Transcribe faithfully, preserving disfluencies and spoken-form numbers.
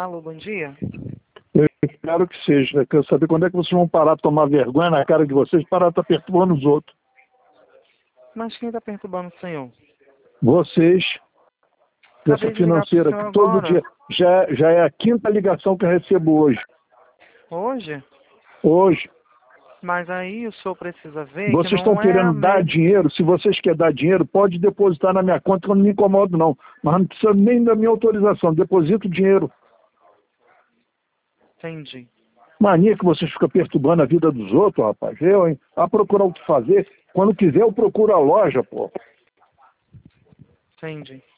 Alô, bom dia. Eu espero que seja. Eu quero saber quando é que vocês vão parar de tomar vergonha na cara de vocês e parar de estar perturbando os outros. Mas quem está perturbando o senhor? Vocês, dessa Acabei de ligar pro financeira, senhor que todo agora. dia... Já, já é a quinta ligação que eu recebo hoje. Hoje? Hoje. Mas aí o senhor precisa ver Vocês que estão não é a querendo dar mesma... dinheiro. Se vocês querem dar dinheiro, pode depositar na minha conta, que eu não me incomodo, não. Mas não precisa nem da minha autorização. Deposita o dinheiro. Entendi. Mania que vocês ficam perturbando a vida dos outros, rapaz. Eu, hein? A procurar o que fazer. Quando quiser, eu procuro a loja, pô. Entendi.